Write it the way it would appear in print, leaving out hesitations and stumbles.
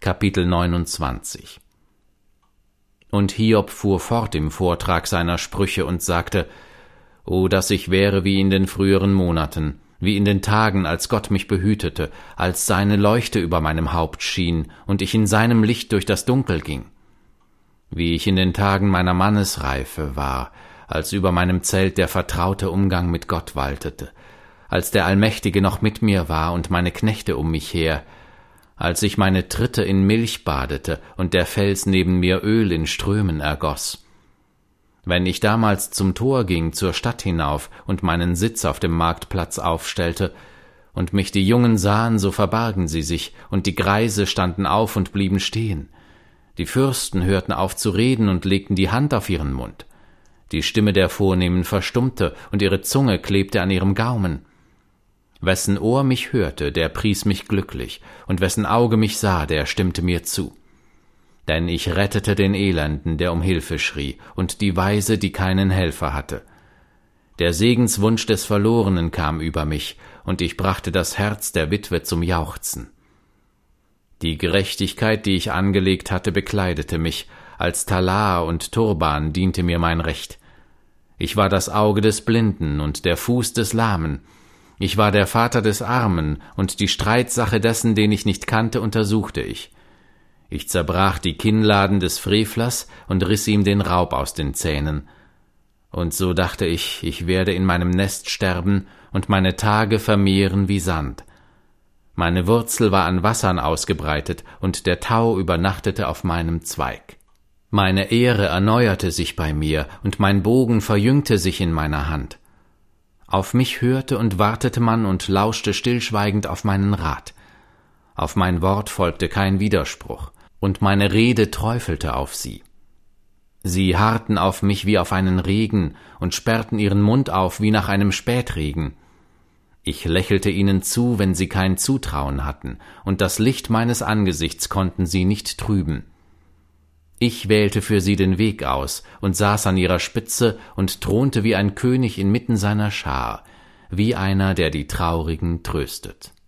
Kapitel 29. Und Hiob fuhr fort im Vortrag seiner Sprüche und sagte: »O, dass ich wäre wie in den früheren Monaten, wie in den Tagen, als Gott mich behütete, als seine Leuchte über meinem Haupt schien und ich in seinem Licht durch das Dunkel ging. Wie ich in den Tagen meiner Mannesreife war, als über meinem Zelt der vertraute Umgang mit Gott waltete, als der Allmächtige noch mit mir war und meine Knechte um mich her, als ich meine Tritte in Milch badete und der Fels neben mir Öl in Strömen ergoss. Wenn ich damals zum Tor ging, zur Stadt hinauf und meinen Sitz auf dem Marktplatz aufstellte, und mich die Jungen sahen, so verbargen sie sich, und die Greise standen auf und blieben stehen. Die Fürsten hörten auf zu reden und legten die Hand auf ihren Mund. Die Stimme der Vornehmen verstummte, und ihre Zunge klebte an ihrem Gaumen. Wessen Ohr mich hörte, der pries mich glücklich, und wessen Auge mich sah, der stimmte mir zu. Denn ich rettete den Elenden, der um Hilfe schrie, und die Waise, die keinen Helfer hatte. Der Segenswunsch des Verlorenen kam über mich, und ich brachte das Herz der Witwe zum Jauchzen. Die Gerechtigkeit, die ich angelegt hatte, bekleidete mich, als Talar und Turban diente mir mein Recht. Ich war das Auge des Blinden und der Fuß des Lahmen. Ich war der Vater des Armen, und die Streitsache dessen, den ich nicht kannte, untersuchte ich. Ich zerbrach die Kinnladen des Frevlers und riss ihm den Raub aus den Zähnen. Und so dachte ich, ich werde in meinem Nest sterben und meine Tage vermehren wie Sand. Meine Wurzel war an Wassern ausgebreitet, und der Tau übernachtete auf meinem Zweig. Meine Ehre erneuerte sich bei mir, und mein Bogen verjüngte sich in meiner Hand. Auf mich hörte und wartete man und lauschte stillschweigend auf meinen Rat. Auf mein Wort folgte kein Widerspruch, und meine Rede träufelte auf sie. Sie harrten auf mich wie auf einen Regen und sperrten ihren Mund auf wie nach einem Spätregen. Ich lächelte ihnen zu, wenn sie kein Zutrauen hatten, und das Licht meines Angesichts konnten sie nicht trüben. Ich wählte für sie den Weg aus und saß an ihrer Spitze und thronte wie ein König inmitten seiner Schar, wie einer, der die Traurigen tröstet.